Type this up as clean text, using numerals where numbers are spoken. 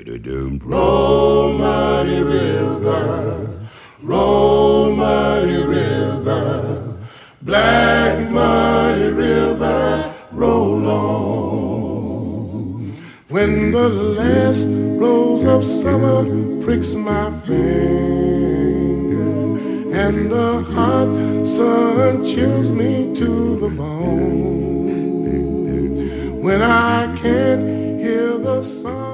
Roll, mighty river, roll, mighty river, black mighty river, roll on. When the last rose of summer pricks my finger and the hot sun chills me to the bone, when I can't hear the sun